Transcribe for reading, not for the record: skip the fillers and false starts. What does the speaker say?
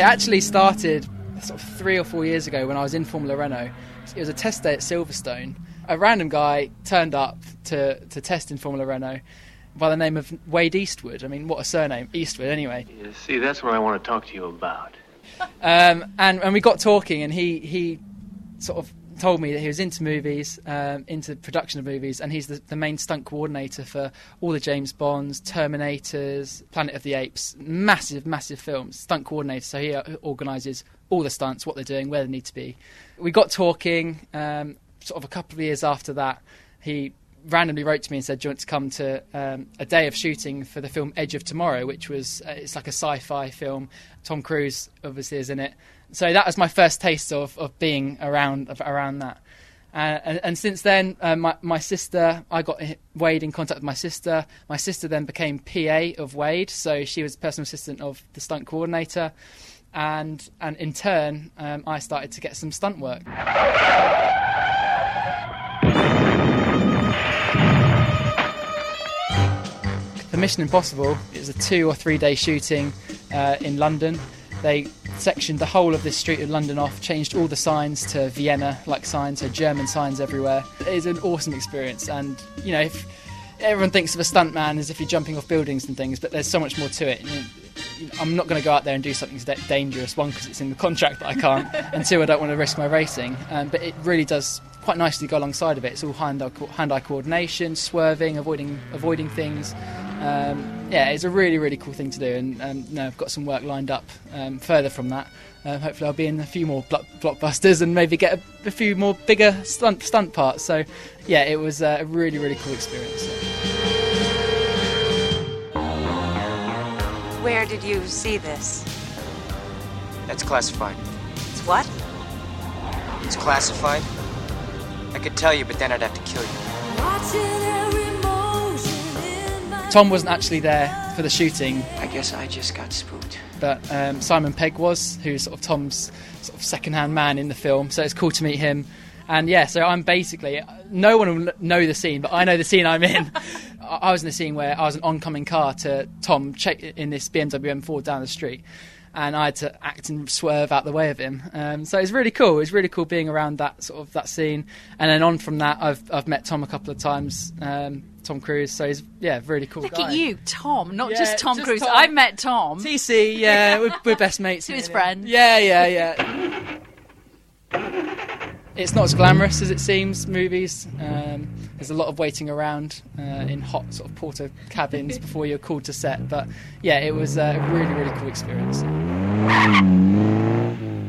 It actually started sort of 3 or 4 years ago when I was in Formula Renault. It was a test day at Silverstone. A random guy turned up to test in Formula Renault by the name of Wade Eastwood. I mean, what a surname, Eastwood, anyway. You see, that's what I want to talk to you about. And we got talking, and he sort of told me that he was into movies, into production of movies, and he's the main stunt coordinator for all the James Bonds, Terminators, Planet of the Apes, massive films, stunt coordinator. So he organises all the stunts, what they're doing, where they need to be. We got talking. Sort of a couple of years after that, he randomly wrote to me and said, do you want to come to a day of shooting for the film Edge of Tomorrow, which was it's like a sci-fi film. Tom Cruise obviously is in it. So that was my first taste of being around that. And since then, my sister, I got Wade in contact with my sister. My sister then became PA of Wade, so she was personal assistant of the stunt coordinator. And in turn, I started to get some stunt work. For Mission Impossible, it was a 2 or 3 day shooting in London. They sectioned the whole of this street of London off, changed all the signs to Vienna-like signs, so German signs everywhere. It is an awesome experience, and you know, if everyone thinks of a stuntman as if you're jumping off buildings and things, but there's so much more to it. I'm not going to go out there and do something dangerous, one, because it's in the contract that I can't, and two, I don't want to risk my racing. But it really does quite nicely go alongside of it. It's all hand-eye coordination, swerving, avoiding things. It's a really cool thing to do, and I've got some work lined up further from that. Hopefully I'll be in a few more blockbusters and maybe get a few more bigger stunt parts. So yeah, it was a really cool experience. Where did you see this? That's classified. It's what? It's classified. I could tell you, but then I'd have to kill you. Tom wasn't actually there for the shooting. I guess I just got spooked. But Simon Pegg was, who's sort of Tom's sort of second-hand man in the film, so it's cool to meet him. And yeah, so I'm basically, no one will know the scene, but I know the scene I'm in. I was in the scene where I was an oncoming car to Tom in this BMW M4 down the street, and I had to act and swerve out the way of him. So it's really cool. It's really cool being around that scene. And then on from that, I've met Tom a couple of times. Tom Cruise, so he's really cool. Look guy. at you, Tom, not just Tom just Cruise. Tom. I met Tom. TC, yeah, we're best mates. To his friend. Yeah. It's not as glamorous as it seems, movies. There's a lot of waiting around in hot sort of porter cabins before you're called to set. But yeah, it was a really cool experience.